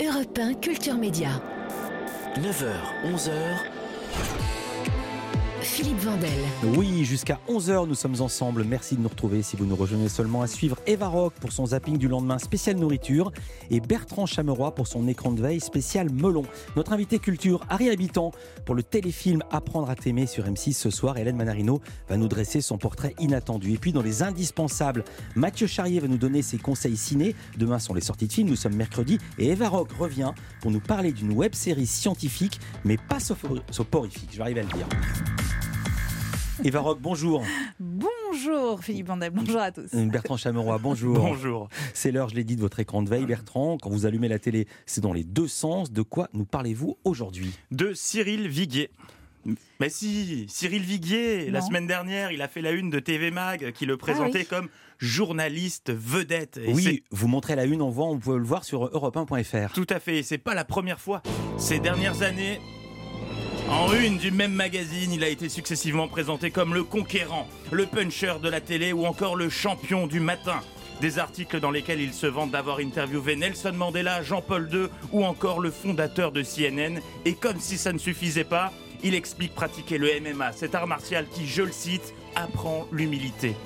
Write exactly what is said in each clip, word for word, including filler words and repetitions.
Europe un Culture Média. neuf heures, onze heures. Philippe Vandel. Oui, jusqu'à onze heures, nous sommes ensemble. Merci de nous retrouver. Si vous nous rejoignez seulement, à suivre Eva Rock pour son zapping du lendemain spécial nourriture et Bertrand Chameroy pour son écran de veille spécial melon. Notre invité culture, Harry Habitant, pour le téléfilm Apprendre à t'aimer sur M six ce soir. Hélène Manarino va nous dresser son portrait inattendu. Et puis dans les indispensables, Mathieu Charrier va nous donner ses conseils ciné. Demain sont les sorties de films, nous sommes mercredi. Et Eva Rock revient pour nous parler d'une web-série scientifique, mais pas soporifique. Je vais arriver à le dire. Eva Rock, bonjour. Bonjour Philippe Vandel, bonjour à tous. Bertrand Chameroy, bonjour. Bonjour. C'est l'heure, je l'ai dit, de votre écran de veille, Bertrand. Quand vous allumez la télé, c'est dans les deux sens. De quoi nous parlez-vous aujourd'hui ? De Cyril Viguier. Mais si, Cyril Viguier, Non. la semaine dernière, il a fait la une de T V Mag qui le présentait oui. comme journaliste vedette. Et Oui, c'est vous montrez la une, on voit, on peut le voir sur europe un point f r. tout à fait, c'est pas la première fois. Ces dernières années, en une du même magazine, il a été successivement présenté comme le conquérant, le puncher de la télé ou encore le champion du matin. Des articles dans lesquels il se vante d'avoir interviewé Nelson Mandela, Jean-Paul deux ou encore le fondateur de C N N. Et comme si ça ne suffisait pas, il explique pratiquer le M M A, cet art martial qui, je le cite, apprend l'humilité.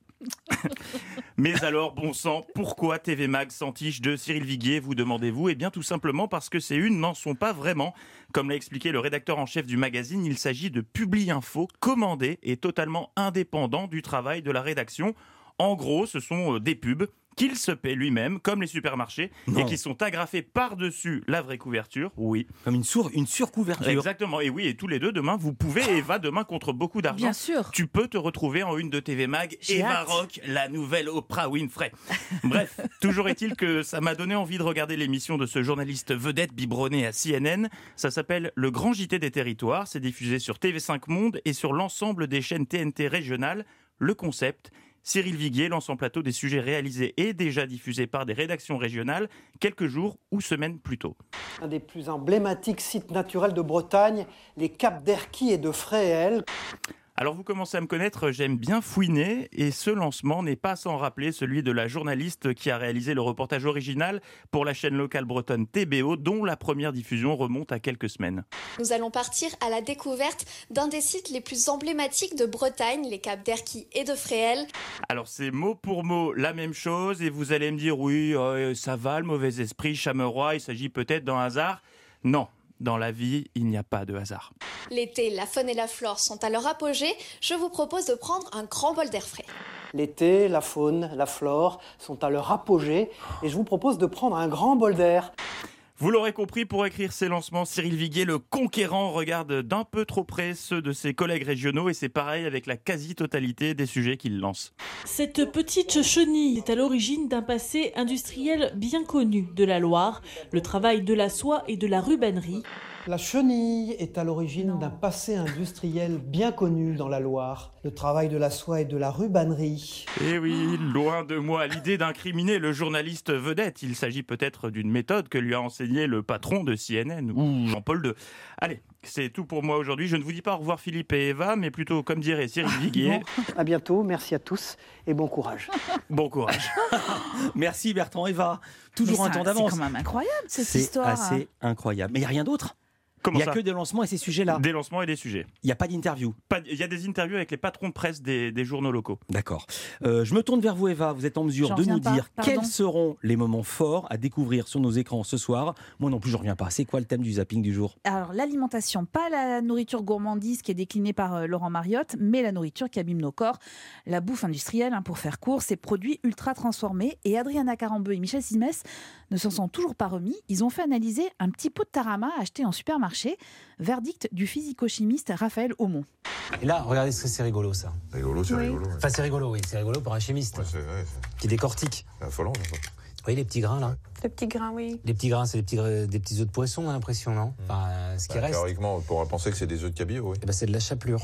Mais alors, bon sang, pourquoi T V Mag s'entiche de Cyril Viguier, vous demandez-vous ? Eh bien tout simplement parce que ces unes n'en sont pas vraiment. Comme l'a expliqué le rédacteur en chef du magazine, il s'agit de Publi-Info, commandé et totalement indépendant du travail de la rédaction. En gros, ce sont des pubs qu'il se paie lui-même, comme les supermarchés, Non. et qui sont agrafés par-dessus la vraie couverture. Oui, Comme une, sour- une surcouverture. exactement. Et oui, et tous les deux, demain, vous pouvez, Eva, demain, contre beaucoup d'argent, Bien sûr. tu peux te retrouver en une de T V Mag, J'ai Eva hâte. Rock, la nouvelle Oprah Winfrey. Bref, toujours est-il que ça m'a donné envie de regarder l'émission de ce journaliste vedette biberonné à C N N. Ça s'appelle Le Grand J T des Territoires. C'est diffusé sur T V cinq Monde et sur l'ensemble des chaînes T N T régionales. Le concept, Cyril Viguier lance en plateau des sujets réalisés et déjà diffusés par des rédactions régionales quelques jours ou semaines plus tôt. Un des plus emblématiques sites naturels de Bretagne, les caps d'Erquy et de Fréhel. Alors vous commencez à me connaître, j'aime bien fouiner et ce lancement n'est pas sans rappeler celui de la journaliste qui a réalisé le reportage original pour la chaîne locale bretonne T B O dont la première diffusion remonte à quelques semaines. Nous allons partir à la découverte d'un des sites les plus emblématiques de Bretagne, les caps d'Erquy et de Fréhel. Alors c'est mot pour mot la même chose et vous allez me dire oui, euh, ça va, le mauvais esprit, Chameroy, il s'agit peut-être d'un hasard. Non, dans la vie, il n'y a pas de hasard. L'été, la faune et la flore sont à leur apogée. Je vous propose de prendre un grand bol d'air frais. L'été, la faune, la flore sont à leur apogée et je vous propose de prendre un grand bol d'air. Vous l'aurez compris, pour écrire ses lancements, Cyril Viguier, le conquérant, regarde d'un peu trop près ceux de ses collègues régionaux et c'est pareil avec la quasi-totalité des sujets qu'il lance. Cette petite chenille est à l'origine d'un passé industriel bien connu de la Loire, le travail de la soie et de la rubannerie. La chenille est à l'origine d'un passé industriel bien connu dans la Loire, le travail de la soie et de la rubannerie. Eh oui, loin de moi l'idée d'incriminer le journaliste vedette. Il s'agit peut-être d'une méthode que lui a enseignée le patron de C N N ou Jean-Paul deux. Allez, c'est tout pour moi aujourd'hui. Je ne vous dis pas au revoir Philippe et Eva, mais plutôt, comme dirait Cyril Viguier, À bientôt, merci à tous et bon courage. bon courage. Merci Bertrand, Eva. Toujours Mais un ça- temps d'avance. C'est quand même incroyable cette C'est histoire. assez incroyable. Mais il n'y a rien d'autre. Il Comment n'y a ça que des lancements et ces sujets-là. Des lancements et des sujets. Il n'y a pas d'interview. Pas- Il y a des interviews avec les patrons de presse des, des journaux locaux. D'accord. Euh, je me tourne vers vous, Eva. Vous êtes en mesure J'en de reviens nous pas, dire pardon. quels seront les moments forts à découvrir sur nos écrans ce soir. Moi non plus, je ne reviens pas. C'est quoi le thème du zapping du jour ? Alors l'alimentation, pas la nourriture gourmandise qui est déclinée par euh, Laurent Mariotte, mais la nourriture qui abîme nos corps. La bouffe industrielle, hein, pour faire court, ces produits ultra transformés. Et Adriana Carambeu et Michel Simès ne s'en sont toujours pas remis. Ils ont fait analyser un petit pot de tarama acheté en supermarché. Verdict du physico-chimiste Raphaël Aumont. Et là, regardez ce que c'est rigolo, ça. Rigolo, c'est rigolo. Ouais. Enfin, c'est rigolo, oui. C'est rigolo pour un chimiste Ouais, c'est, ouais, c'est qui décortique. affolant. ça. Vous voyez les petits grains, là ? Le petit grain, oui. Les petits grains, c'est des petits, gra- des petits œufs de poisson, on a l'impression, non ? Enfin, euh, ce qui Bah, reste, théoriquement, on pourrait penser que c'est des œufs de cabillaud, oui. eh ben, c'est de la chapelure.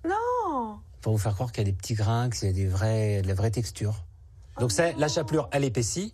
Non. Pour vous faire croire qu'il y a des petits grains, qu'il y a des vrais, de la vraie texture. Donc, c'est la chapelure, elle épaissit.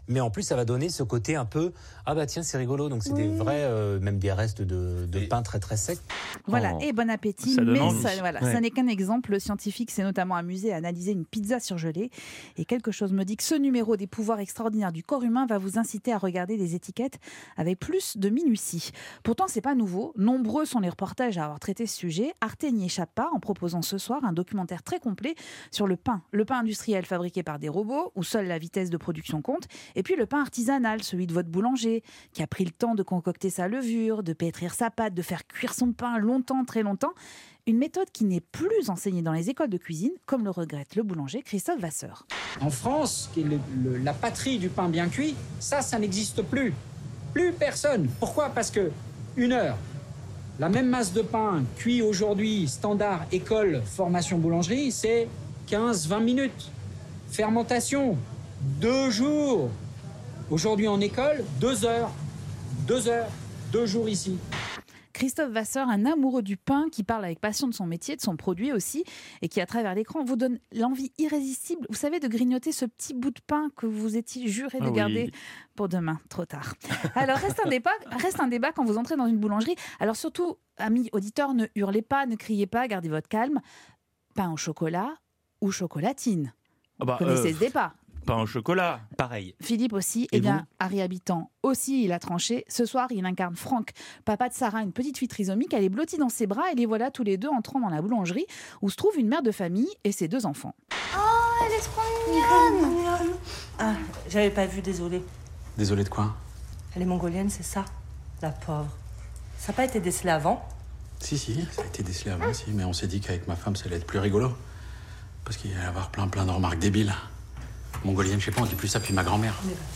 Mais en plus, ça va donner ce côté un peu ah bah tiens, c'est rigolo. Donc c'est oui. des vrais, euh, même des restes de, de pain très très secs. Voilà, Oh. et bon appétit. Ça donne mais envie. ça, voilà, Ouais. ça n'est qu'un exemple. Le scientifique s'est notamment amusé à analyser une pizza surgelée. Et quelque chose me dit que ce numéro des pouvoirs extraordinaires du corps humain va vous inciter à regarder des étiquettes avec plus de minutie. Pourtant, c'est pas nouveau. Nombreux sont les reportages à avoir traité ce sujet. Arte n'y échappe pas en proposant ce soir un documentaire très complet sur le pain. Le pain industriel fabriqué par des robots, où seule la vitesse de production compte. Et puis le pain artisanal, celui de votre boulanger, qui a pris le temps de concocter sa levure, de pétrir sa pâte, de faire cuire son pain longtemps, très longtemps. Une méthode qui n'est plus enseignée dans les écoles de cuisine, comme le regrette le boulanger Christophe Vasseur. En France, qui est le- le- la patrie du pain bien cuit, ça, ça n'existe plus. Plus personne. Pourquoi ? Parce que une heure, la même masse de pain cuit aujourd'hui, standard, école, formation boulangerie, c'est quinze vingt minutes. Fermentation, deux jours. Aujourd'hui en école, deux heures. Deux heures, deux jours ici. Christophe Vasseur, un amoureux du pain qui parle avec passion de son métier, de son produit aussi, et qui à travers l'écran vous donne l'envie irrésistible, vous savez, de grignoter ce petit bout de pain que vous étiez juré de Ah oui. garder pour demain, trop tard. Alors reste un débat, reste un débat quand vous entrez dans une boulangerie. Alors surtout, amis auditeurs, ne hurlez pas, ne criez pas, gardez votre calme. Pain au chocolat ou chocolatine. Ah bah, Vous connaissez euh, ce débat. Pain au chocolat. Pareil. Philippe aussi, Et eh bien, vous Harry Habitant aussi, il a tranché. Ce soir, il incarne Franck, papa de Sarah, une petite fille trisomique. Elle est blottie dans ses bras et les voilà tous les deux entrant dans la boulangerie où se trouve une mère de famille et ses deux enfants. Oh, elle est trop mignonne. Ah, j'avais pas vu, désolée. Désolé de quoi? Elle est mongolienne, c'est ça? La pauvre. Ça n'a pas été décelé avant? Si, si, ça a été décelé avant aussi, mais on s'est dit qu'avec ma femme, ça allait être plus rigolo. Parce qu'il allait y avoir plein plein de remarques débiles. Mongolienne, je sais pas, on dit plus ça depuis ma grand-mère.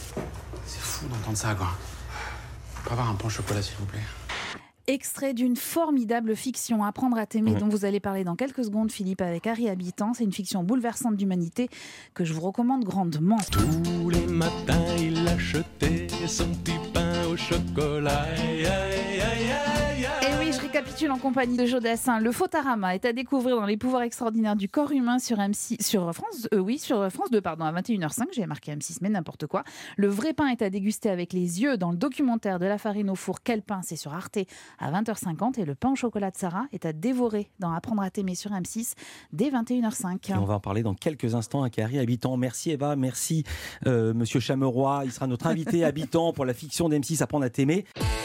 C'est fou d'entendre ça, quoi. On peut avoir un pain au chocolat, s'il vous plaît? Extrait d'une formidable fiction, Apprendre à t'aimer, Ouais. dont vous allez parler dans quelques secondes, Philippe, avec Harry Habitant. C'est une fiction bouleversante d'humanité que je vous recommande grandement. Tous les matins, il achetait son petit pain au chocolat. Aïe, aïe, aïe, aïe, aïe. Et oui, je récapitule en compagnie de Jodassin. Le Photarama est à découvrir dans Les pouvoirs extraordinaires du corps humain sur M six, sur France, euh, oui, sur France deux, pardon, à vingt et une heures cinq. J'ai marqué M six, mais n'importe quoi. Le vrai pain est à déguster avec les yeux dans le documentaire De la farine au four. Quel pain? C'est sur Arte à vingt heures cinquante. Et le pain au chocolat de Sarah est à dévorer dans Apprendre à t'aimer sur M six dès vingt et une heures cinq. Et on va en parler dans quelques instants avec Harry Habitant. Merci Eva, merci euh, Monsieur Chameroy. Il sera notre invité Habitant pour la fiction d'M six Apprendre à t'aimer.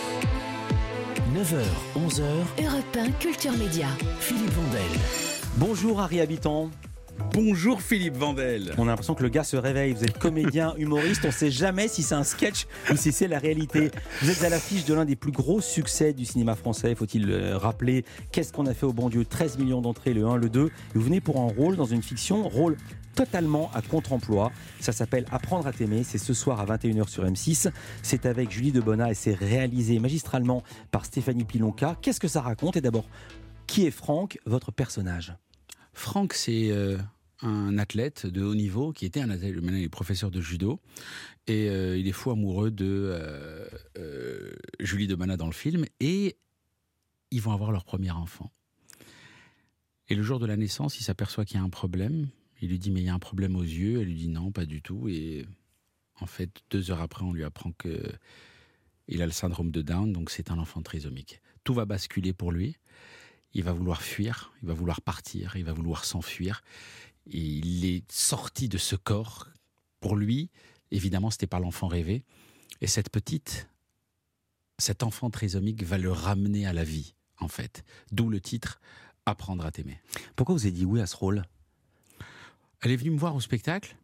neuf heures, onze heures, Europe un Culture Média. Philippe Vandel. Bonjour Harry Habitant. Bonjour Philippe Vandel. On a l'impression que le gars se réveille. Vous êtes comédien, humoriste. On ne sait jamais si c'est un sketch ou si c'est la réalité. Vous êtes à l'affiche de l'un des plus gros succès du cinéma français. Faut-il euh, rappeler Qu'est-ce qu'on a fait au bon Dieu? treize millions d'entrées, le un, le deux. Et vous venez pour un rôle dans une fiction, rôle totalement à contre-emploi. Ça s'appelle Apprendre à t'aimer. C'est ce soir à vingt et une heures sur M six. C'est avec Julie Debona et c'est réalisé magistralement par Stéphanie Pilonka. Qu'est-ce que ça raconte? Et d'abord, qui est Franck, votre personnage? Franck, c'est euh, un athlète de haut niveau qui était un athlète, maintenant il est professeur de judo. Et euh, il est fou amoureux de euh, euh, Julie Debona dans le film. Et ils vont avoir leur premier enfant. Et le jour de la naissance, il s'aperçoit qu'il y a un problème. Il lui dit, mais il y a un problème aux yeux. Elle lui dit, non, pas du tout. Et en fait, deux heures après, on lui apprend qu'il a le syndrome de Down, donc c'est un enfant trisomique. Tout va basculer pour lui. Il va vouloir fuir, il va vouloir partir, il va vouloir s'enfuir. Et il est sorti de ce corps. Pour lui, évidemment, ce n'était pas l'enfant rêvé. Et cette petite, cet enfant trisomique va le ramener à la vie, en fait. D'où le titre « Apprendre à t'aimer ». Pourquoi vous avez dit oui à ce rôle? Elle est venue me voir au spectacle,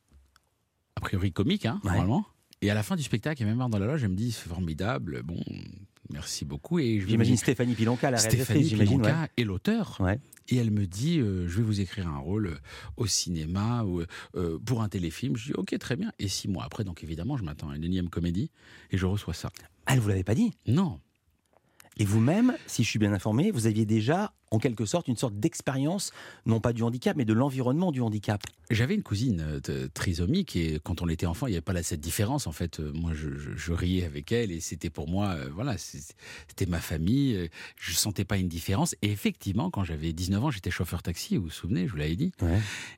a priori comique, hein, ouais. normalement. Et à la fin du spectacle, et même dans la loge, elle me dit « C'est formidable, bon, merci beaucoup ». J'imagine Stéphanie Pilonka, la Stéphanie réalisatrice, Pilonka ouais. est l'auteur. Ouais. Et elle me dit euh, « Je vais vous écrire un rôle euh, au cinéma ou euh, pour un téléfilm ». Je dis « Ok, très bien ». Et six mois après, donc évidemment, je m'attends à une énième comédie et je reçois ça. Ah, elle vous l'avait pas dit? Non. Et vous-même, si je suis bien informé, vous aviez déjà, en quelque sorte, une sorte d'expérience, non pas du handicap, mais de l'environnement du handicap. J'avais une cousine euh, trisomique et quand on était enfant, il n'y avait pas là, cette différence. En fait, euh, moi, je, je, je riais avec elle et c'était pour moi, euh, voilà, c'était ma famille. Euh, je sentais pas une différence. Et effectivement, quand j'avais dix-neuf ans, j'étais chauffeur taxi, vous vous souvenez, je vous l'avais dit. Ouais.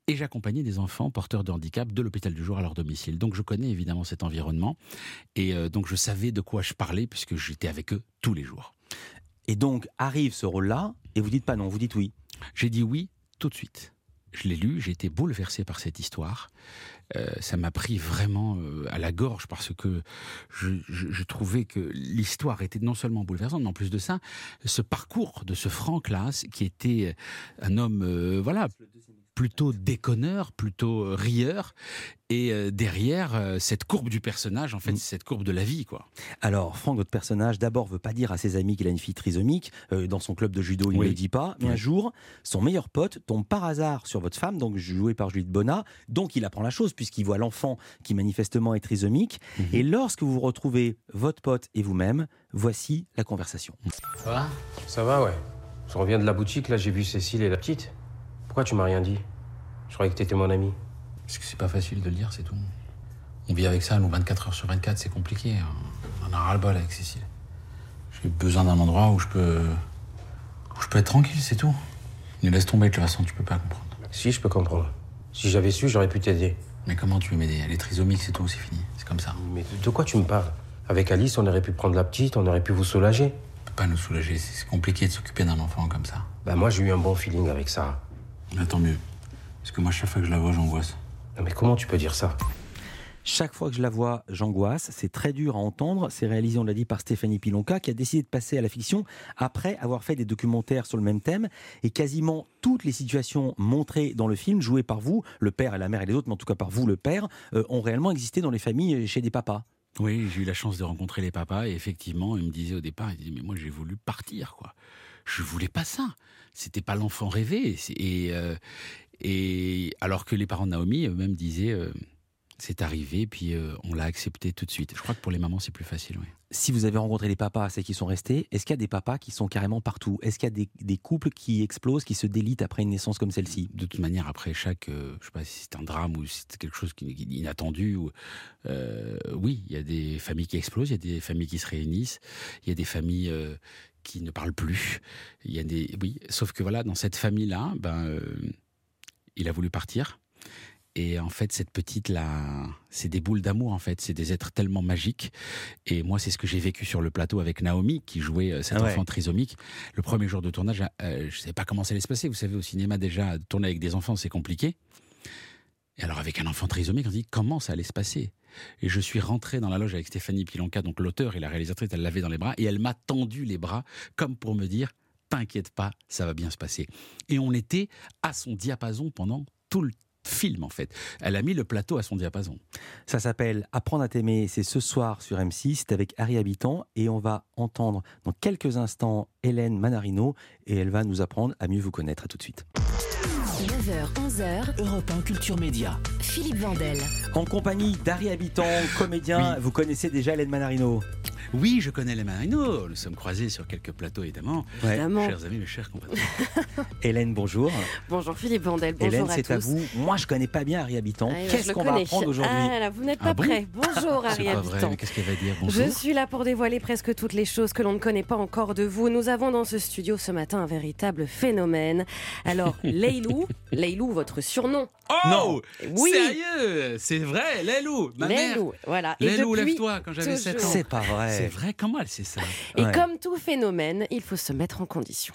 et j'accompagnais des enfants porteurs de handicap de l'hôpital du jour à leur domicile. Donc je connais évidemment cet environnement et euh, donc je savais de quoi je parlais puisque j'étais avec eux tous les jours. Et donc arrive ce rôle-là et vous dites pas non, vous dites oui. J'ai dit oui tout de suite. Je l'ai lu, j'ai été bouleversé par cette histoire. Euh, ça m'a pris vraiment euh, à la gorge parce que je, je, je trouvais que l'histoire était non seulement bouleversante, mais en plus de ça, ce parcours de ce Franck là, qui était un homme, euh, voilà, plutôt déconneur, plutôt euh, rieur, et euh, derrière euh, cette courbe du personnage, en fait, mmh. c'est cette courbe de la vie, quoi. Alors, Franck, votre personnage, d'abord, veut pas dire à ses amis qu'il a une fille trisomique. Euh, dans son club de judo, il ne oui. le dit pas. Mais oui. un jour, son meilleur pote tombe par hasard sur votre femme, donc jouée par Juliette Bonnat. Donc, il apprend la chose puisqu'il voit l'enfant qui manifestement est trisomique. Mmh. Et lorsque vous vous retrouvez votre pote et vous-même, voici la conversation. Ça va ? Ça va, ouais. Je reviens de la boutique, là, j'ai vu Cécile et la petite. Pourquoi tu m'as rien dit ? Je croyais que t'étais mon ami. Parce que c'est pas facile de le dire, c'est tout. On vit avec ça, nous, vingt-quatre heures sur vingt-quatre, c'est compliqué. On a ras-le-bol avec Cécile. J'ai besoin d'un endroit où je peux... où je peux être tranquille, c'est tout. Ne laisse tomber, de toute façon, tu peux pas comprendre. Si, je peux comprendre. Si j'avais su, j'aurais pu t'aider. Mais comment tu veux m'aider ? Elle est trisomique, c'est tout, c'est fini. C'est comme ça. Mais de quoi tu me parles ? Avec Alice, on aurait pu prendre la petite, on aurait pu vous soulager. On peut pas nous soulager, c'est compliqué de s'occuper d'un enfant comme ça. Bah moi, j'ai eu un bon feeling avec Sarah. Mais tant mieux. Parce que moi, chaque fois que je la vois, j'angoisse. Non mais comment tu peux dire ça ? Chaque fois que je la vois, j'angoisse. C'est très dur à entendre. C'est réalisé, on l'a dit, par Stéphanie Pilonka, qui a décidé de passer à la fiction après avoir fait des documentaires sur le même thème. Et quasiment toutes les situations montrées dans le film, jouées par vous, le père et la mère et les autres, mais en tout cas par vous, le père, euh, ont réellement existé dans les familles chez des papas. Oui, j'ai eu la chance de rencontrer les papas. Et effectivement, ils me disaient au départ, ils disaient, mais moi, j'ai voulu partir, quoi. Je voulais pas ça. C'était pas l'enfant rêvé. Et... Euh, Et alors que les parents de Naomi eux-mêmes disaient euh, c'est arrivé, puis euh, on l'a accepté tout de suite. Je crois que pour les mamans, c'est plus facile, oui. Si vous avez rencontré les papas, c'est qu'ils sont restés. Est-ce qu'il y a des papas qui sont carrément partout ? Est-ce qu'il y a des, des couples qui explosent, qui se délitent après une naissance comme celle-ci ? De toute manière, après chaque, euh, je sais pas si c'est un drame ou si c'est quelque chose d'inattendu, ou, euh, oui, il y a des familles qui explosent, il y a des familles qui se réunissent, il y a des familles euh, qui ne parlent plus. Il y a des, oui, sauf que voilà, dans cette famille-là, ben. Euh, il a voulu partir. Et en fait, cette petite-là, c'est des boules d'amour, en fait. C'est des êtres tellement magiques. Et moi, c'est ce que j'ai vécu sur le plateau avec Naomi, qui jouait cet ah ouais. enfant trisomique. Le premier jour de tournage, euh, je ne savais pas comment ça allait se passer. Vous savez, au cinéma, déjà, tourner avec des enfants, c'est compliqué. Et alors, avec un enfant trisomique, on se dit comment ça allait se passer ? Et je suis rentré dans la loge avec Stéphanie Pilonka, donc l'auteur et la réalisatrice, elle l'avait dans les bras. Et elle m'a tendu les bras, comme pour me dire... T'inquiète pas, ça va bien se passer. Et on était à son diapason pendant tout le film, en fait. Elle a mis le plateau à son diapason. Ça s'appelle Apprendre à t'aimer, c'est ce soir sur M six, c'est avec Harry Habitant, et on va entendre dans quelques instants Hélène Manarino, et elle va nous apprendre à mieux vous connaître. À tout de suite. neuf heures, onze heures, Europe un Culture Média. Philippe Vandel. En compagnie d'Harry Habitant, comédien. Oui. Vous connaissez déjà Hélène Manarino ? Oui, je connais Hélène Manarino. Nous sommes croisés sur quelques plateaux, évidemment. Ouais. évidemment. Chers amis, mes chers compatriotes. Hélène, bonjour. Bonjour Philippe Vandel, bonjour Hélène, à tous. c'est à vous. Moi, je connais pas bien Harry Habitant. Ah, qu'est-ce qu'on va apprendre aujourd'hui ? Ah là, vous n'êtes pas ah bon prêts. Bonjour Harry C'est pas Habitant. vrai, mais qu'est-ce qu'elle va dire ? Bonjour. Je suis là pour dévoiler presque toutes les choses que l'on ne connaît pas encore de vous. Nous avons dans ce studio ce matin un véritable phénomène. Alors, Leilou, Leilou, votre surnom. Oh non. Oui. Sérieux ? C'est vrai, Leilou, ma Leilou, mère. voilà. Leilou, depuis, lève-toi, quand j'avais sept ans. C'est pas vrai. C'est vrai, comment elle sait ça ? Et Ouais. comme tout phénomène, il faut se mettre en condition.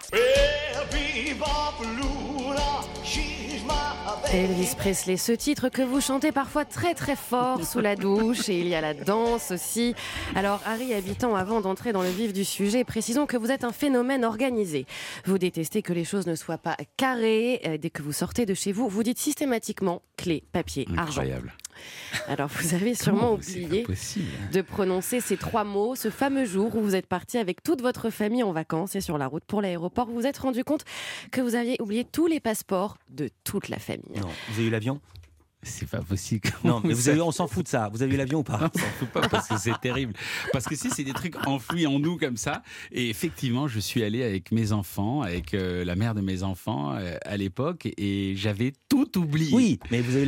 Elvis Presley, ce titre que vous chantez parfois très très fort sous la douche, et il y a la danse aussi. Alors Harry Habitant, avant d'entrer dans le vif du sujet, précisons que vous êtes un phénomène organisé. Vous détestez que les choses ne soient pas carrées. Dès que vous sortez de chez vous, vous dites systématiquement clé, papier, argent. Incroyable. Alors vous avez sûrement Comment, oublié c'est pas possible, hein. de prononcer ces trois mots, ce fameux jour où vous êtes parti avec toute votre famille en vacances et sur la route pour l'aéroport, vous vous êtes rendu compte que vous aviez oublié tous les passeports de toute la famille. Non. Vous avez eu l'avion ? C'est pas possible. Non, mais vous avez, on s'en fout de ça. Vous avez eu l'avion ou pas ? Non, on s'en fout pas parce que c'est terrible. Parce que si, c'est des trucs enfouis en nous comme ça. Et effectivement, je suis allé avec mes enfants, avec euh, la mère de mes enfants euh, à l'époque, et j'avais tout oublié. Oui, mais vous avez eu l'avion ou pas ?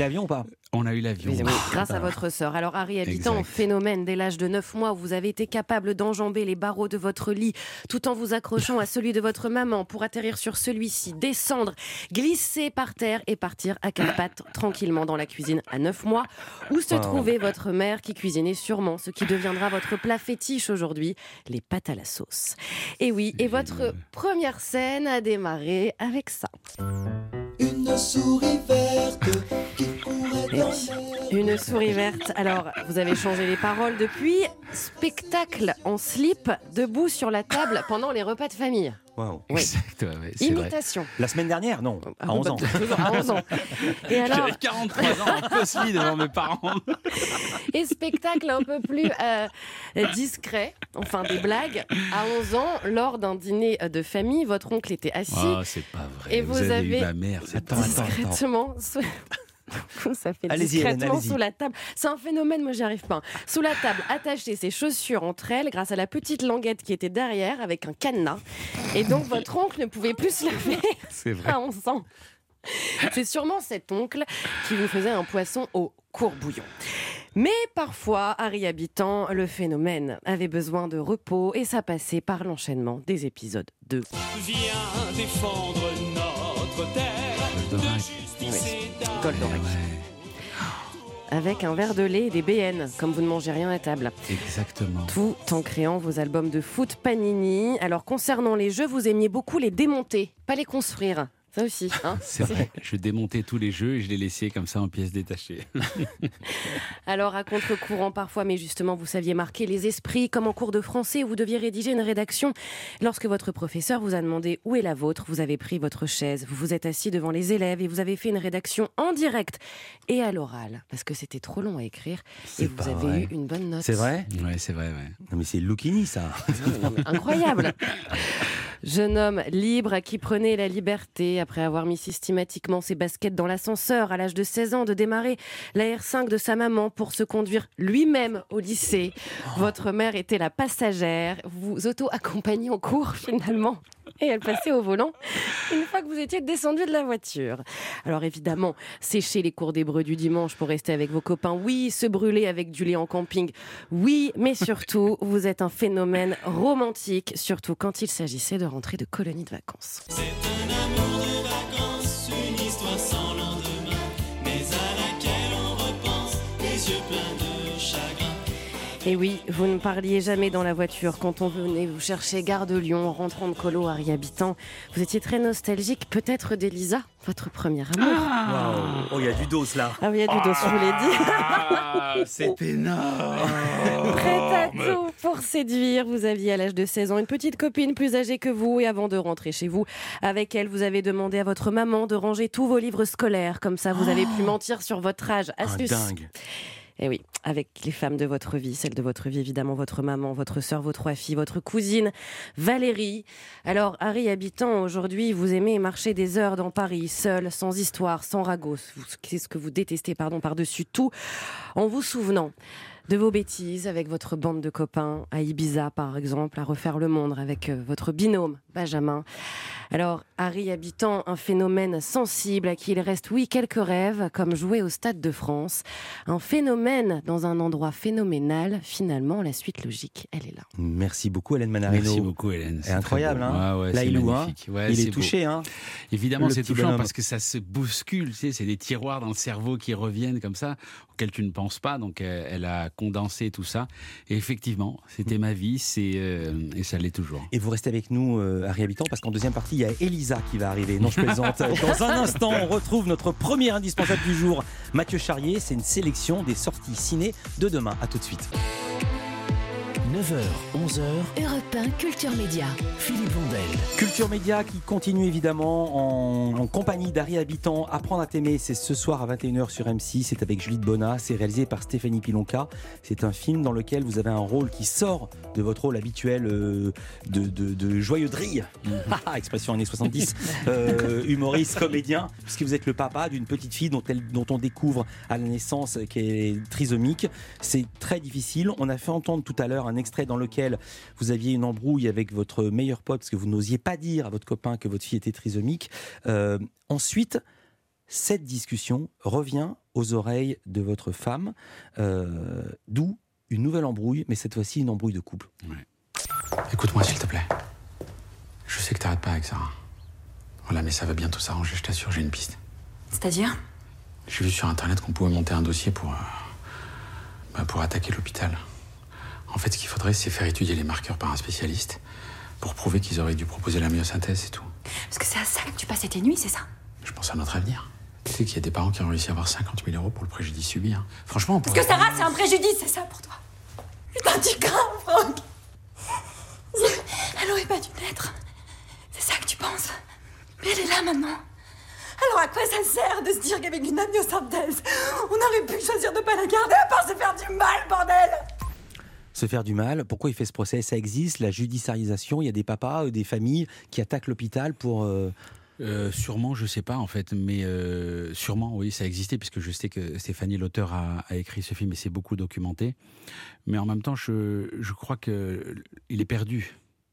On a eu l'avion. Oui, oui, grâce à votre sœur. Alors Harry habitant en phénomène dès l'âge de neuf mois, où vous avez été capable d'enjamber les barreaux de votre lit tout en vous accrochant à celui de votre maman pour atterrir sur celui-ci, descendre, glisser par terre et partir à quatre pattes tranquillement dans la cuisine à neuf mois, où se Wow. trouvait votre mère qui cuisinait sûrement ce qui deviendra votre plat fétiche aujourd'hui, les pâtes à la sauce. Et oui, et votre première scène a démarré avec ça. Une souris verte qui courait Et dans oui, l'air. une souris verte. Alors, vous avez changé les paroles depuis. Spectacle en slip, debout sur la table pendant les repas de famille. Waouh. Oui. Exact, ouais, ouais, c'est vrai. Imitation. La semaine dernière, non, à Ah, onze bah, ans. toujours à onze ans. Et alors, J'avais quarante-trois ans en post-lit devant mes parents. et spectacle un peu plus euh, discret, enfin des blagues. À onze ans, lors d'un dîner de famille, votre oncle était assis. Oh, c'est pas vrai. Et vous, vous avez, avez eu ma mère. C'est Attends, attends, attends. discrètement. Sous... Ça fait Allez-y, Hélène, discrètement allez-y. sous la table. C'est un phénomène, moi j'y arrive pas. Sous la table, attacher ses chaussures entre elles grâce à la petite languette qui était derrière avec un cadenas. Et donc votre oncle ne pouvait plus se lever C'est vrai. à onze ans. C'est sûrement cet oncle qui vous faisait un poisson au courbouillon. Mais parfois, Harry habitant, le phénomène avait besoin de repos et ça passait par l'enchaînement des épisodes de Viens défendre notre terre. Goldorak. Avec un verre de lait et des B N, comme vous ne mangez rien à table. Exactement. Tout en créant vos albums de foot Panini. Alors concernant les jeux, vous aimiez beaucoup les démonter, pas les construire. Ça aussi, hein. C'est vrai. Je démontais tous les jeux et je les laissais comme ça en pièces détachées. Alors à contre-courant parfois, mais justement vous saviez marquer les esprits, comme en cours de français où vous deviez rédiger une rédaction. Lorsque votre professeur vous a demandé où est la vôtre, vous avez pris votre chaise, vous vous êtes assis devant les élèves et vous avez fait une rédaction en direct et à l'oral, parce que c'était trop long à écrire C'est et vous pas avez vrai. eu une bonne note. C'est vrai? Ouais, c'est vrai, ouais. Non mais c'est Lucchini ça. Non, mais incroyable. Jeune homme libre qui prenait la liberté, après avoir mis systématiquement ses baskets dans l'ascenseur à l'âge de seize ans, de démarrer la R cinq de sa maman pour se conduire lui-même au lycée. Votre mère était la passagère, vous auto-accompagnez en cours finalement. Et elle passait au volant une fois que vous étiez descendu de la voiture. Alors évidemment, sécher les cours d'hébreu du dimanche pour rester avec vos copains, oui, se brûler avec du lait en camping, oui, mais surtout, vous êtes un phénomène romantique, surtout quand il s'agissait de rentrer de colonie de vacances. C'est un amour de vacances, une histoire sans lendemain, mais à laquelle on repense, les yeux pleins de chagrin. Et oui, vous ne parliez jamais dans la voiture quand on venait vous chercher gare de Lyon en rentrant de colo Harry habitant. Vous étiez très nostalgique, peut-être d'Elisa, votre première amour. Waouh. Oh, il y a du dos là. Ah oui, il y a du dos, je vous l'ai dit. Ah, c'est énorme. Prête à tout pour séduire. Vous aviez à l'âge de seize ans une petite copine plus âgée que vous et avant de rentrer chez vous, avec elle, vous avez demandé à votre maman de ranger tous vos livres scolaires. Comme ça, vous avez pu mentir sur votre âge. Astuce. Un dingue. Et oui, avec les femmes de votre vie, celles de votre vie, évidemment, votre maman, votre sœur, vos trois filles, votre cousine, Valérie. Alors, Harry habitant, aujourd'hui, vous aimez marcher des heures dans Paris, seul, sans histoire, sans ragot. C'est ce que vous détestez, pardon, par-dessus tout, en vous souvenant de vos bêtises avec votre bande de copains, à Ibiza, par exemple, à refaire le monde avec euh, votre binôme, Benjamin. Alors, Harry habitant, un phénomène sensible à qui il reste, oui, quelques rêves, comme jouer au Stade de France. Un phénomène dans un endroit phénoménal. Finalement, la suite logique, elle est là. Merci beaucoup Hélène Manarino. Merci beaucoup Hélène. C'est incroyable, très beau. hein. Ouais, ouais, Là, c'est il loue, hein. magnifique. Ouais, il c'est est beau. touché, hein. Évidemment, Le c'est petit touchant bonhomme. parce que ça se bouscule, tu sais, c'est des tiroirs dans le cerveau qui reviennent comme ça, auxquels tu ne penses pas. Donc, elle, elle a condensé tout ça. Et effectivement, c'était ma vie, c'est euh, et ça l'est toujours. Et vous restez avec nous, euh, Harry Habitant, parce qu'en deuxième partie, il y a Elisa qui va arriver. Non, je plaisante. Dans un instant, on retrouve notre premier indispensable du jour, Mathieu Charrier. C'est une sélection des sorties ciné de demain. À tout de suite. neuf heures, onze heures, Europe un Culture Média. Philippe Vandel. Culture Média qui continue évidemment en, en compagnie d'Harry Habitant. Apprendre à t'aimer, c'est ce soir à vingt et une heures sur M six. C'est avec Julie de Bonnat. C'est réalisé par Stéphanie Pilonka. C'est un film dans lequel vous avez un rôle qui sort de votre rôle habituel euh, de, de, de joyeux drille. Mm-hmm. Expression années soixante-dix. Euh, humoriste, comédien, puisque vous êtes le papa d'une petite fille dont, elle, dont on découvre à la naissance qu'elle est trisomique. C'est très difficile. On a fait entendre tout à l'heure un extrait dans lequel vous aviez une embrouille avec votre meilleur pote parce que vous n'osiez pas dire à votre copain que votre fille était trisomique. Euh, ensuite, cette discussion revient aux oreilles de votre femme, euh, d'où une nouvelle embrouille, mais cette fois-ci une embrouille de couple. Ouais. Écoute-moi s'il te plaît. Je sais que t'arrêtes pas avec ça. Voilà, mais ça va bientôt s'arranger, je t'assure, j'ai une piste. C'est-à-dire ? J'ai vu sur internet qu'on pouvait monter un dossier pour, euh, bah, pour attaquer l'hôpital. En fait, ce qu'il faudrait, c'est faire étudier les marqueurs par un spécialiste pour prouver qu'ils auraient dû proposer la myosynthèse et tout. Parce que c'est à ça que tu passais tes nuits, c'est ça ? Je pense à notre avenir. Tu sais qu'il y a des parents qui ont réussi à avoir cinquante mille euros pour le préjudice subi. Hein. Franchement, on Parce pourrait... que Sarah, c'est un préjudice, c'est ça pour toi ? Putain, tu crains, Franck ! Elle aurait pas dû naître. C'est ça que tu penses ? Mais elle est là maintenant. Alors à quoi ça sert de se dire qu'avec une amniosynthèse, on aurait pu choisir de pas la garder à part se faire du mal, bordel ? Se faire du mal, pourquoi il fait ce procès ? Ça existe, la judiciarisation, il y a des papas, euh, des familles qui attaquent l'hôpital pour... Euh... Euh, sûrement, je sais pas en fait, mais euh, sûrement, oui, ça existait, puisque je sais que Stéphanie, l'auteur, a, a écrit ce film et c'est beaucoup documenté. Mais en même temps, je, je crois qu'il est perdu.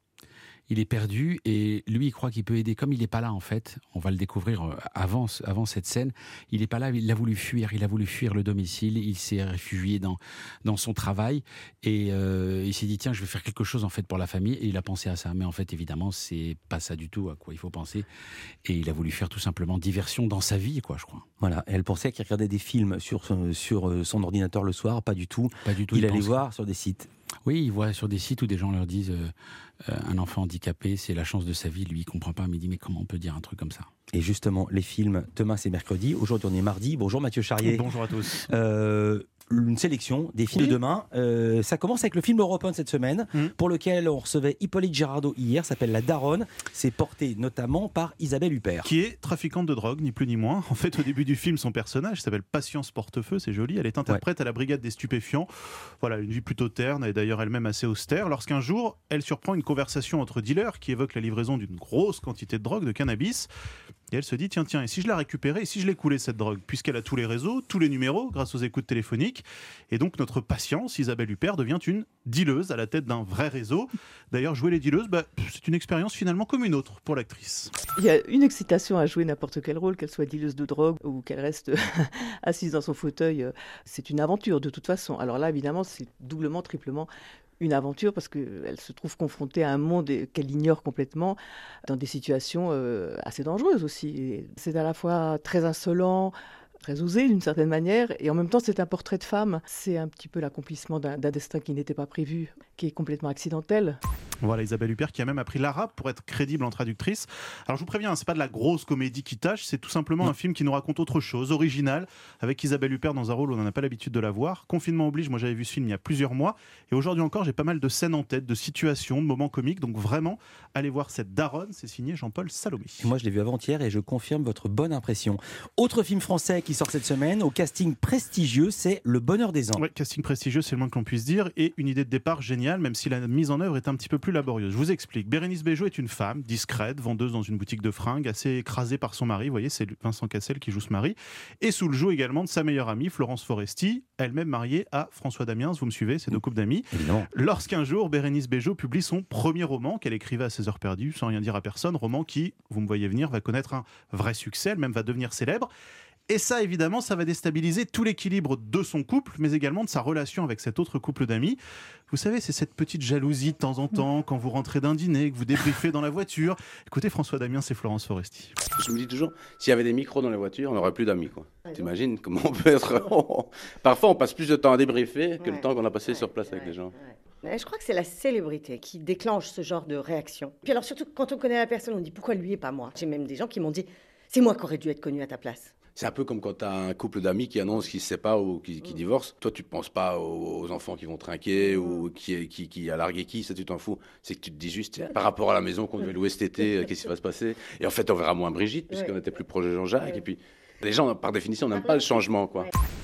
Il est perdu et lui, il croit qu'il peut aider. Comme il n'est pas là, en fait, on va le découvrir avant, avant cette scène, il n'est pas là, il a voulu fuir, il a voulu fuir le domicile, il s'est réfugié dans, dans son travail et euh, il s'est dit, tiens, je vais faire quelque chose en fait pour la famille, et il a pensé à ça. Mais en fait, évidemment, c'est pas ça du tout à quoi il faut penser. Et il a voulu faire tout simplement diversion dans sa vie, quoi, je crois. Voilà, elle pensait qu'il regardait des films sur son, sur son ordinateur le soir, pas du tout. Pas du tout. Il, il allait pense... voir sur des sites. Oui, il voit sur des sites où des gens leur disent euh, euh, un enfant handicapé, c'est la chance de sa vie. Lui, il comprend pas, mais il dit mais comment on peut dire un truc comme ça ? Et justement, les films, demain c'est mercredi, aujourd'hui on est mardi. Bonjour Mathieu Charrier. Bonjour à tous. Euh, une sélection des films oui. de demain. Euh, ça commence avec le film européen cette semaine, mmh. pour lequel on recevait Hippolyte Girardot hier, s'appelle La Daronne. C'est porté notamment par Isabelle Huppert. Qui est trafiquante de drogue, ni plus ni moins. En fait, au début du film, son personnage s'appelle Patience Portefeu, c'est joli. Elle est interprète ouais. à la brigade des stupéfiants. Voilà, une vie plutôt terne et d'ailleurs elle-même assez austère. Lorsqu'un jour, elle surprend une conversation entre dealers qui évoque la livraison d'une grosse quantité de drogue, de cannabis. Et elle se dit, tiens, tiens, et si je la récupérais, et si je l'écoulais cette drogue, puisqu'elle a tous les réseaux, tous les numéros, grâce aux écoutes téléphoniques. Et donc notre patience, Isabelle Huppert, devient une dealeuse à la tête d'un vrai réseau. D'ailleurs, jouer les dealeuses, bah, c'est une expérience finalement comme une autre pour l'actrice. Il y a une excitation à jouer n'importe quel rôle, qu'elle soit dealeuse de drogue ou qu'elle reste assise dans son fauteuil. C'est une aventure de toute façon. Alors là, évidemment, c'est doublement, triplement une aventure parce qu'elle se trouve confrontée à un monde qu'elle ignore complètement dans des situations euh, assez dangereuses aussi. Et c'est à la fois très insolent, très osé d'une certaine manière, et en même temps c'est un portrait de femme. C'est un petit peu l'accomplissement d'un, d'un destin qui n'était pas prévu, qui est complètement accidentel. Voilà, Isabelle Huppert qui a même appris l'arabe pour être crédible en traductrice. Alors je vous préviens, c'est pas de la grosse comédie qui tâche, c'est tout simplement mmh. un film qui nous raconte autre chose, original, avec Isabelle Huppert dans un rôle où on n'a pas l'habitude de la voir. Confinement oblige, moi j'avais vu ce film il y a plusieurs mois, et aujourd'hui encore j'ai pas mal de scènes en tête, de situations, de moments comiques, donc vraiment, allez voir cette Daronne, c'est signé Jean-Paul Salomé. Et moi je l'ai vu avant-hier et je confirme votre bonne impression. Autre film français qui sort cette semaine, au casting prestigieux, c'est Le Bonheur des Ans. Oui, casting prestigieux, c'est le moins que l'on puisse dire, et une idée de départ géniale, même si la mise en œuvre est un petit peu plus laborieuse. Je vous explique. Bérénice Bejo est une femme discrète, vendeuse dans une boutique de fringues, assez écrasée par son mari. Vous voyez, c'est Vincent Cassel qui joue ce mari. Et sous le joug également de sa meilleure amie, Florence Foresti, elle-même mariée à François Damiens. Vous me suivez, c'est deux couples d'amis. Évidemment. Lorsqu'un jour, Bérénice Bejo publie son premier roman qu'elle écrivait à ses heures perdues, sans rien dire à personne. Roman qui, vous me voyez venir, va connaître un vrai succès, elle-même va devenir célèbre. Et ça, évidemment, ça va déstabiliser tout l'équilibre de son couple, mais également de sa relation avec cet autre couple d'amis. Vous savez, c'est cette petite jalousie de temps en temps, quand vous rentrez d'un dîner, que vous débriefez dans la voiture. Écoutez, François Damiens, c'est Florence Foresti. Je me dis toujours, s'il y avait des micros dans les voitures, on n'aurait plus d'amis, quoi. T'imagines comment on peut être... Parfois, on passe plus de temps à débriefer que ouais. le temps qu'on a passé ouais, sur place ouais, avec les gens. Ouais. Je crois que c'est la célébrité qui déclenche ce genre de réaction. Puis alors, surtout, quand on connaît la personne, on dit, pourquoi lui et pas moi ? J'ai même des gens qui m'ont dit, c'est moi qui aurais dû être connu à ta place. C'est un peu comme quand tu as un couple d'amis qui annonce qu'ils se séparent ou qui, qui divorcent. Toi, tu ne penses pas aux, aux enfants qui vont trinquer ou qui, qui, qui a largué qui, ça tu t'en fous. C'est que tu te dis juste, par rapport à la maison qu'on devait louer cet été, qu'est-ce qui va se passer ? Et en fait, on verra moins Brigitte, puisqu'on était plus proche de Jean-Jacques. Et puis, les gens, par définition, n'aiment pas le changement, quoi.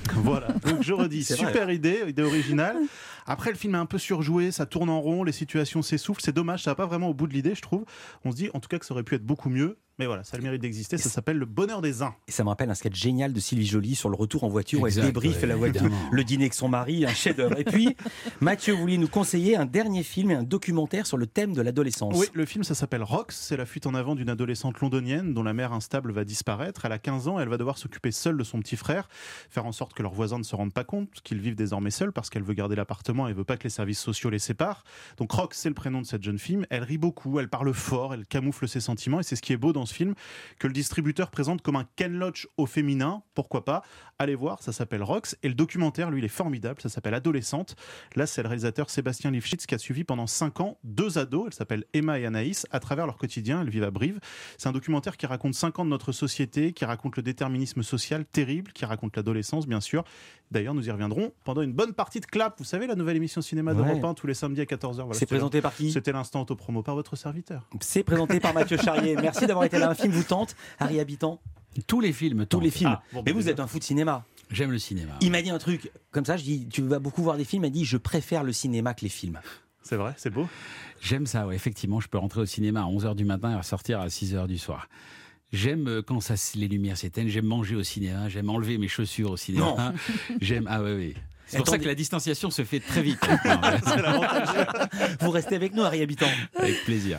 Voilà, donc je redis, C'est super vrai. idée, idée originale. Après, le film est un peu surjoué, ça tourne en rond, les situations s'essoufflent, c'est dommage, ça va pas vraiment au bout de l'idée, je trouve. On se dit, en tout cas, que ça aurait pu être beaucoup mieux, mais voilà, ça a le mérite d'exister, ça s'appelle Le Bonheur des uns. Et ça me rappelle un sketch génial de Sylvie Joly sur le retour en voiture, où elle Exact, débriefe ouais, la voiture, évidemment. le dîner avec son mari, un chef-d'œuvre. Et puis, Mathieu, vous vouliez nous conseiller un dernier film et un documentaire sur le thème de l'adolescence. Oui, le film, ça s'appelle Rox, c'est la fuite en avant d'une adolescente londonienne dont la mère instable va disparaître. Elle a quinze ans et elle va devoir s'occuper seule de son petit frère, faire en sorte que leurs voisins ne se rendent pas compte qu'ils vivent désormais seuls parce qu'elle veut garder l'appartement et veut pas que les services sociaux les séparent. Donc Rox, c'est le prénom de cette jeune fille. Elle rit beaucoup, elle parle fort, elle camoufle ses sentiments et c'est ce qui est beau dans ce film, que le distributeur présente comme un Ken Loach au féminin. Pourquoi pas? Allez voir, ça s'appelle Rox. Et le documentaire, lui, il est formidable, ça s'appelle Adolescente. Là, c'est le réalisateur Sébastien Lifshitz qui a suivi pendant cinq ans deux ados, elles s'appellent Emma et Anaïs, à travers leur quotidien, elles vivent à Brive. C'est un documentaire qui raconte cinq ans de notre société, qui raconte le déterminisme social terrible, qui raconte l'adolescence, bien sûr. D'ailleurs, nous y reviendrons pendant une bonne partie de Clap. Vous savez, la nouvelle émission cinéma Ouais. d'Europe un, tous les samedis à quatorze heures. Voilà, C'est c'était présenté là. par qui? C'était l'instant autopromo par votre serviteur. C'est présenté par Mathieu Charrier. Merci d'avoir été là. Un film vous tente, Harry Habitant? Tous les films. Tous tentent. les films. Ah, bon, Mais bah, vous déjà. êtes un fou de cinéma. J'aime le cinéma. Il m'a dit un truc comme ça, je dis, tu vas beaucoup voir des films, il m'a dit, je préfère le cinéma que les films. C'est vrai, c'est beau. J'aime ça, ouais. Effectivement, je peux rentrer au cinéma à onze heures du matin et ressortir à six heures du soir. J'aime euh, quand ça, les lumières s'éteignent, j'aime manger au cinéma, j'aime enlever mes chaussures au cinéma. J'aime, ah oui, oui. C'est pour Attendez. ça que la distanciation se fait très vite. Vous restez avec nous, Harry Habitant. Avec plaisir.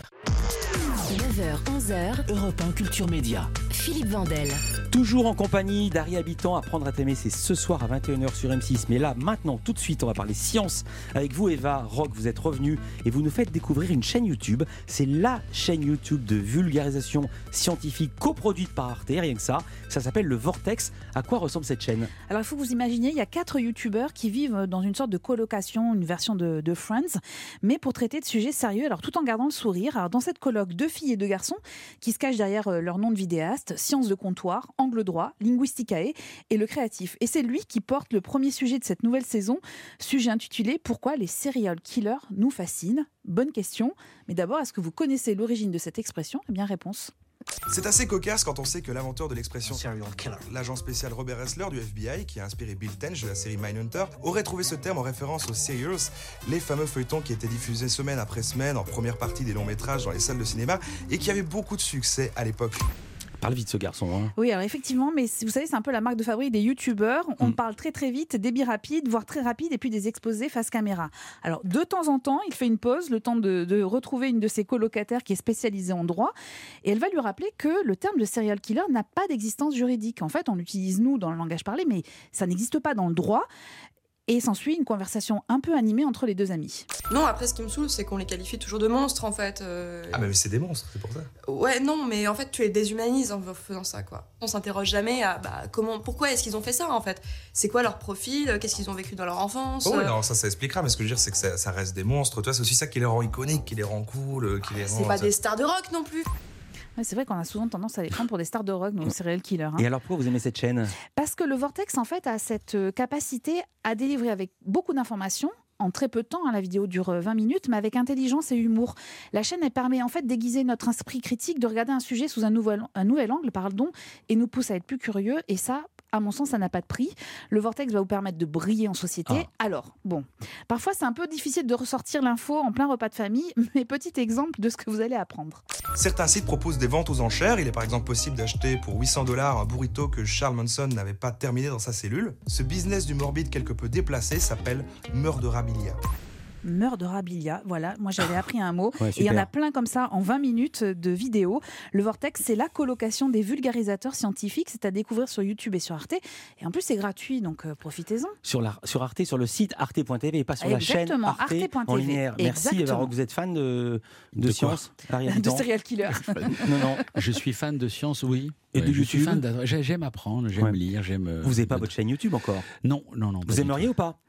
neuf heures, onze heures, Europe un Culture Média. Philippe Vandel. Toujours en compagnie d'Harry Habitant. Apprendre à t'aimer, c'est ce soir à vingt et une heures sur M six. Mais là, maintenant, tout de suite, on va parler science. Avec vous, Eva Rock, vous êtes revenue et vous nous faites découvrir une chaîne YouTube. C'est la chaîne YouTube de vulgarisation scientifique coproduite par Arte, rien que ça. Ça s'appelle Le Vortex. À quoi ressemble cette chaîne? Alors il faut vous imaginer, il y a quatre youtubeurs qui vivent dans une sorte de colocation, une version de, de Friends, mais pour traiter de sujets sérieux, alors tout en gardant le sourire. Alors dans cette coloc, deux filles et deux garçons qui se cachent derrière euh, leur nom de vidéaste, sciences de comptoir, angle droit, linguisticae et le créatif. Et c'est lui qui porte le premier sujet de cette nouvelle saison, sujet intitulé « Pourquoi les serial killers nous fascinent ?» Bonne question, mais d'abord, est-ce que vous connaissez l'origine de cette expression? Eh bien, réponse. C'est assez cocasse quand on sait que l'inventeur de l'expression l'agent spécial Robert Ressler du F B I, qui a inspiré Bill Tench de la série Mindhunter, aurait trouvé ce terme en référence aux serials, les fameux feuilletons qui étaient diffusés semaine après semaine en première partie des longs métrages dans les salles de cinéma et qui avaient beaucoup de succès à l'époque. Parle vite ce garçon. Hein. Oui, alors effectivement, mais vous savez, c'est un peu la marque de fabrique des youtubeurs. On Mm. parle très très vite, débit rapide, voire très rapide, et puis des exposés face caméra. Alors, de temps en temps, il fait une pause, le temps de, de retrouver une de ses colocataires qui est spécialisée en droit, et elle va lui rappeler que le terme de serial killer n'a pas d'existence juridique. En fait, on l'utilise nous dans le langage parlé, mais ça n'existe pas dans le droit. Et s'ensuit une conversation un peu animée entre les deux amis. Non, après, ce qui me saoule, c'est qu'on les qualifie toujours de monstres, en fait. euh. Ah, mais c'est des monstres, c'est pour ça. Ouais, non, mais en fait, tu les déshumanises en faisant ça, quoi. On s'interroge jamais à bah, comment, pourquoi est-ce qu'ils ont fait ça, en fait. C'est quoi leur profil? Qu'est-ce qu'ils ont vécu dans leur enfance? Oh, ouais, euh. non, ça, ça expliquera, mais ce que je veux dire, c'est que ça, ça reste des monstres. Toi, c'est aussi ça qui les rend iconiques, qui les rend cool, qui les rend. C'est pas ça- des stars de rock non plus. Ouais, c'est vrai qu'on a souvent tendance à les prendre pour des stars de rock, nos serial killers. hein. Et alors pourquoi vous aimez cette chaîne? Parce que le Vortex, en fait, a cette euh, capacité à délivrer avec beaucoup d'informations en très peu de temps. hein, la vidéo dure euh, vingt minutes, mais avec intelligence et humour. La chaîne, elle permet en fait d'aiguiser notre esprit critique, de regarder un sujet sous un nouvel, un nouvel angle, pardon, et nous pousse à être plus curieux. Et ça, à mon sens, ça n'a pas de prix. Le Vortex va vous permettre de briller en société. Ah. Alors, bon, parfois c'est un peu difficile de ressortir l'info en plein repas de famille, mais petit exemple de ce que vous allez apprendre. Certains sites proposent des ventes aux enchères. Il est par exemple possible d'acheter pour huit cents dollars un burrito que Charles Manson n'avait pas terminé dans sa cellule. Ce business du morbide quelque peu déplacé s'appelle murderabilia. Murderabilia, voilà, moi j'avais appris un mot. Ouais, et il y en super. a plein comme ça en vingt minutes de vidéos. Le Vortex, c'est la colocation des vulgarisateurs scientifiques. C'est à découvrir sur YouTube et sur Arte. Et en plus, c'est gratuit, donc euh, profitez-en. Sur, la, sur Arte, sur le site arte point t v et pas sur la chaîne Exactement, Arte, arte point t v. en linéaire. Merci Eva Exactement. Rock, vous êtes fan de, de, De quoi science Harry De Habitant serial killer. Non, non. Je suis fan de science, oui. Et Ouais, de je suis YouTube fan d'adre- j'ai- J'aime apprendre, j'aime Ouais. lire, j'aime. euh, Vous n'avez pas votre chaîne YouTube encore? Non, non, non. Vous aimeriez ou pas?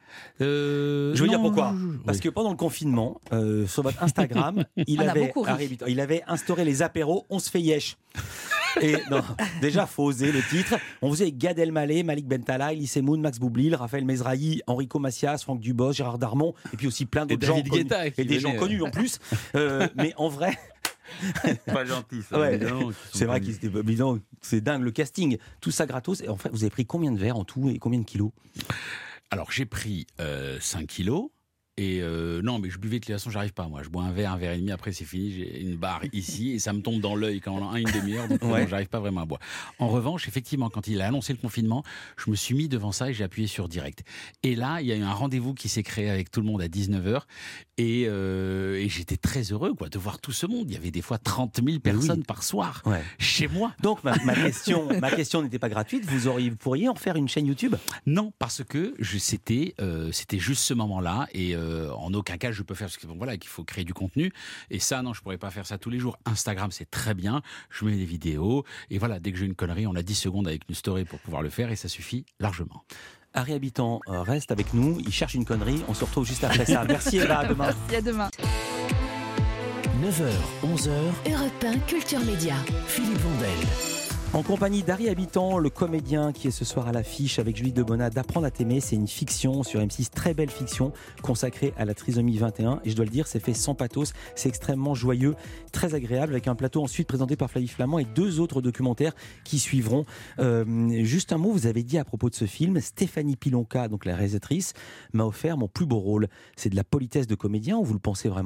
Euh, Je veux dire non, pourquoi. je- Parce oui. que pendant le confinement, euh, sur votre Instagram, il On a avait, beaucoup ri. Harry Habitant, il avait instauré les apéros On se fait yesh. Et non, déjà, faut oser le titre. On faisait avec Gad Elmaleh, Malik Bentala, Elie Semoun, Max Boublil, Raphaël Mezrahi, Enrico Macias, Franck Dubos, Gérard Darmon, et puis aussi plein d'autres Et gens David connus. Guetta qui et des gens venait. connus en plus. Euh, mais en vrai. Pas gentil, ça. Ouais. évidemment, qu'ils sont C'est vrai pas que c'était évident, c'est dingue le casting, tout ça gratos. Et en fait, vous avez pris combien de verres en tout et combien de kilos? Alors j'ai pris euh, cinq kilos. Et euh, non, mais je buvais de toute façon, j'arrive pas. Moi, je bois un verre, un verre et demi. Après, c'est fini. J'ai une barre ici et ça me tombe dans l'œil quand on a une demi-heure. Donc, Ouais. non, j'arrive pas vraiment à boire. En revanche, effectivement, quand il a annoncé le confinement, je me suis mis devant ça et j'ai appuyé sur direct. Et là, il y a eu un rendez-vous qui s'est créé avec tout le monde à dix-neuf heures et, euh, et j'étais très heureux, quoi, de voir tout ce monde. Il y avait des fois trente mille personnes oui. par soir Ouais. chez moi. Donc ma, ma question, ma question n'était pas gratuite. Vous auriez, vous pourriez en faire une chaîne YouTube? Non, parce que je, c'était, euh, c'était juste ce moment-là et euh, en aucun cas je peux faire parce que bon, voilà qu'il faut créer du contenu et ça non je pourrais pas faire ça tous les jours. Instagram c'est très bien, je mets des vidéos et voilà dès que j'ai une connerie on a dix secondes avec une story pour pouvoir le faire et ça suffit largement. Harry Habitant euh, reste avec nous. Il cherche une connerie. On se retrouve juste après ça. Merci Eva. À demain. Merci, à demain. neuf heures, onze heures, Europe un Culture Média. Philippe Vandel. En compagnie d'Harry Habitant, le comédien qui est ce soir à l'affiche avec Julie Debona d'Apprendre à t'aimer. C'est une fiction sur M six, très belle fiction consacrée à la trisomie vingt et un. Et je dois le dire, c'est fait sans pathos, c'est extrêmement joyeux, très agréable, avec un plateau ensuite présenté par Flavie Flamand et deux autres documentaires qui suivront. Euh, juste un mot, vous avez dit à propos de ce film, Stéphanie Pilonka, donc la réalisatrice, m'a offert mon plus beau rôle. C'est de la politesse de comédien ou vous le pensez vraiment ?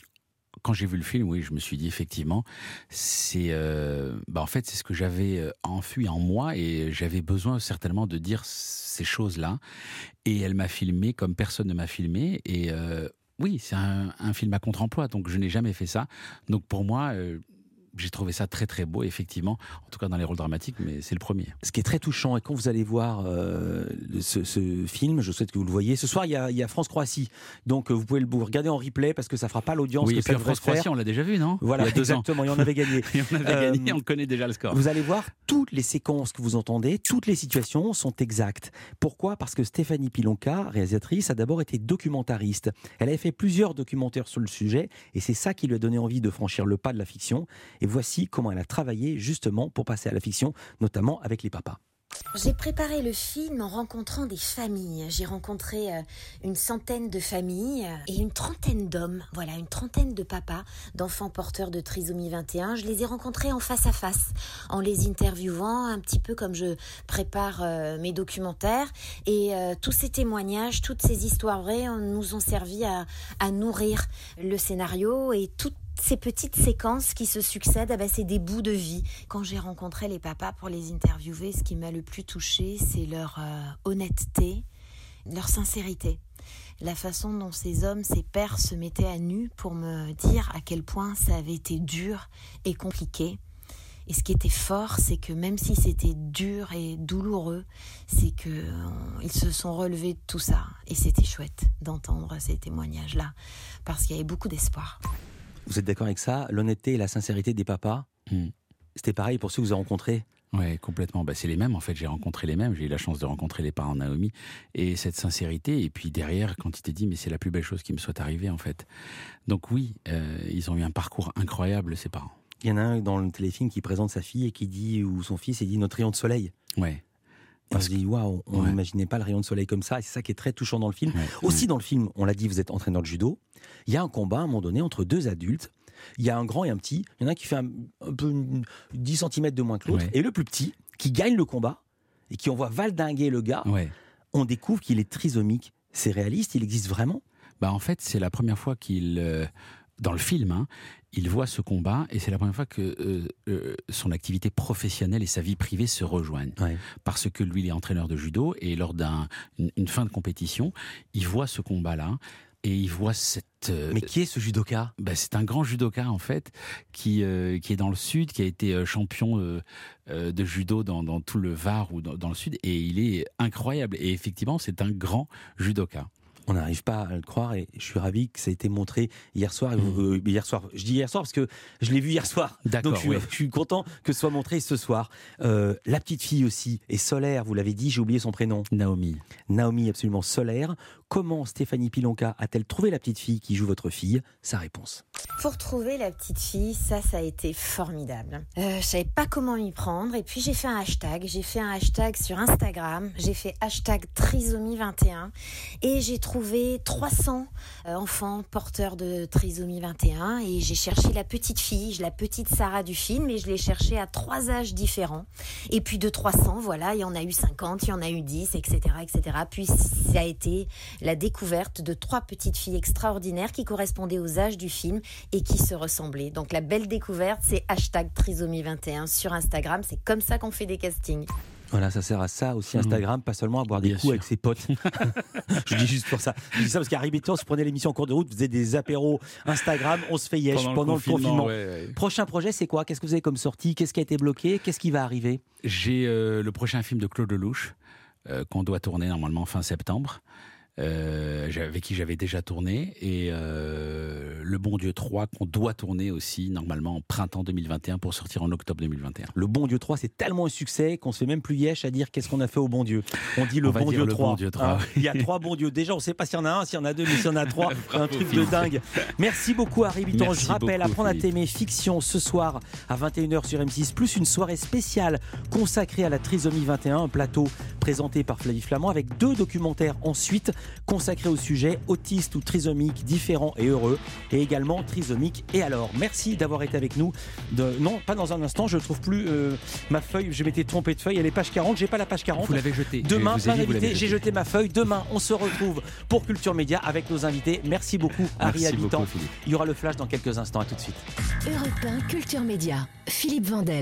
Quand j'ai vu le film, oui, je me suis dit effectivement, c'est, euh, bah en fait, c'est ce que j'avais enfui en moi et j'avais besoin certainement de dire ces choses-là. Et elle m'a filmé comme personne ne m'a filmé. Et euh, oui, c'est un, un film à contre-emploi, donc je n'ai jamais fait ça. Donc pour moi, euh, j'ai trouvé ça très très beau, effectivement, en tout cas dans les rôles dramatiques, mais c'est le premier. Ce qui est très touchant, et quand vous allez voir euh, ce, ce film, je souhaite que vous le voyez. Ce soir, il y a, il y a France-Croatie, donc euh, vous pouvez le vous regarder en replay parce que ça fera pas l'audience Oui, que et ça puis en devrait France-Croatie, faire. on l'a déjà vu, non Voilà, Il y a deux exactement, ans. et on avait gagné. Et on avait Euh, gagné, on connaît déjà le score. Vous allez voir, toutes les séquences que vous entendez, toutes les situations sont exactes. Pourquoi ? Parce que Stéphanie Pilonka, réalisatrice, a d'abord été documentariste. Elle avait fait plusieurs documentaires sur le sujet, et c'est ça qui lui a donné envie de franchir le pas de la fiction. Et voici comment elle a travaillé justement pour passer à la fiction, notamment avec les papas. J'ai préparé le film en rencontrant des familles. J'ai rencontré euh, une centaine de familles euh, et une trentaine d'hommes. Voilà, une trentaine de papas, d'enfants porteurs de trisomie vingt et un. Je les ai rencontrés en face à face, en les interviewant, un petit peu comme je prépare euh, mes documentaires. Et euh, tous ces témoignages, toutes ces histoires vraies nous ont servi à, à nourrir le scénario et toutes ces petites séquences qui se succèdent, ah ben c'est des bouts de vie. Quand j'ai rencontré les papas pour les interviewer, ce qui m'a le plus touchée, c'est leur euh, honnêteté, leur sincérité. La façon dont ces hommes, ces pères se mettaient à nu pour me dire à quel point ça avait été dur et compliqué. Et ce qui était fort, c'est que même si c'était dur et douloureux, c'est qu'ils se sont relevés de tout ça. Et c'était chouette d'entendre ces témoignages-là, parce qu'il y avait beaucoup d'espoir. Vous êtes d'accord avec ça ? L'honnêteté et la sincérité des papas, mmh. C'était pareil pour ceux que vous avez rencontrés ? Oui, complètement. Bah, c'est les mêmes, en fait. J'ai rencontré les mêmes. J'ai eu la chance de rencontrer les parents de Naomi. Et cette sincérité, et puis derrière, quand il t'a dit, mais c'est la plus belle chose qui me soit arrivée, en fait. Donc oui, euh, ils ont eu un parcours incroyable, ces parents. Il y en a un dans le téléfilm qui présente sa fille et qui dit, ou son fils, et dit notre rayon de soleil. Ouais. Et on se dit, waouh, on Ouais. n'imaginait pas le rayon de soleil comme ça. Et c'est ça qui est très touchant dans le film. Ouais. Aussi, dans le film, on l'a dit, vous êtes entraîneur de judo. Il y a un combat, à un moment donné, entre deux adultes. Il y a un grand et un petit. Il y en a un qui fait un, un peu une- dix centimètres de moins que l'autre. Ouais. Et le plus petit, qui gagne le combat et qui envoie valdinguer le gars, Ouais. on découvre qu'il est trisomique. C'est réaliste, il existe vraiment ? Bah, en fait, c'est la première fois qu'il, euh, dans le film, hein, il voit ce combat et c'est la première fois que euh, euh, son activité professionnelle et sa vie privée se rejoignent. Ouais. Parce que lui, il est entraîneur de judo et lors d'une un, une fin de compétition, il voit ce combat-là. Et il voit cette... euh, Mais qui est ce judoka ? bah, c'est un grand judoka, en fait, qui, euh, qui est dans le Sud, qui a été euh, champion euh, euh, de judo dans, dans tout le Var ou dans, dans le Sud. Et il est incroyable. Et effectivement, c'est un grand judoka. On n'arrive pas à le croire et je suis ravi que ça ait été montré hier soir. Euh, hier soir, je dis hier soir parce que je l'ai vu hier soir. D'accord, Donc je, suis- oui. je suis content que ce soit montré ce soir. Euh, la petite fille aussi est solaire, vous l'avez dit, j'ai oublié son prénom. Naomi. Naomi, absolument solaire. Comment Stéphanie Pilonka a-t-elle trouvé la petite fille qui joue votre fille ? Sa réponse. pour trouver la petite fille, ça, ça a été formidable. Euh, je savais pas comment m'y prendre et puis j'ai fait un hashtag. J'ai fait un hashtag sur Instagram. J'ai fait hashtag trisomie vingt et un et j'ai trouvé trois cents euh, enfants porteurs de trisomie vingt et un et j'ai cherché la petite fille, la petite Sarah du film et je l'ai cherchée à trois âges différents. Et puis de trois cents, voilà, il y en a eu cinquante, il y en a eu dix, et cetera, et cetera. Puis ça a été la découverte de trois petites filles extraordinaires qui correspondaient aux âges du film et qui se ressemblaient. Donc la belle découverte, c'est hashtag trisomie vingt et un sur Instagram. C'est comme ça qu'on fait des castings. Voilà, ça sert à ça aussi Instagram, mmh. pas seulement à boire des Bien coups sûr. avec ses potes. Je dis juste pour ça. Je dis ça parce qu'à Ribeton, si vous prenez l'émission en cours de route, vous faisiez des apéros Instagram, on se fait yesh pendant, pendant le confinement. Le confinement. Ouais, ouais. Prochain projet, c'est quoi? Qu'est-ce que vous avez comme sortie? Qu'est-ce qui a été bloqué? Qu'est-ce qui va arriver? J'ai euh, le prochain film de Claude Lelouch euh, qu'on doit tourner normalement fin septembre. Euh, avec qui j'avais déjà tourné et euh, Le Bon Dieu trois qu'on doit tourner aussi normalement en printemps deux mille vingt et un pour sortir en octobre deux mille vingt et un. Le Bon Dieu trois, c'est tellement un succès qu'on se fait même plus yesh à dire qu'est-ce qu'on a fait au Bon Dieu. On dit Le, on bon, Dieu le trois. bon Dieu trois. Hein, il y a trois bons dieux. Déjà, on ne sait pas s'il y en a un, s'il y en a deux, mais s'il y en a trois, un truc de dingue. Merci beaucoup Harry Bitton. Je rappelle, beaucoup, Apprendre Philippe. à t'aimer, fiction ce soir à vingt et une heures sur M six, plus une soirée spéciale consacrée à la trisomie vingt et un, un plateau présenté par Flavie Flamand avec deux documentaires ensuite consacrés au sujet autiste ou trisomique, différent et heureux, et également trisomique. Et alors, merci d'avoir été avec nous. De... Non, pas dans un instant, je ne trouve plus euh, ma feuille, je m'étais trompé de feuille, elle est page quarante, j'ai pas la page quarante. Vous l'avez jetée. Demain, vous plein dit, d'invités, j'ai jeté ma feuille. Demain, on se retrouve pour Culture Média avec nos invités. Merci beaucoup, Harry Habitant. Il y aura le flash dans quelques instants, à tout de suite. Europe un Culture Média, Philippe Vandel.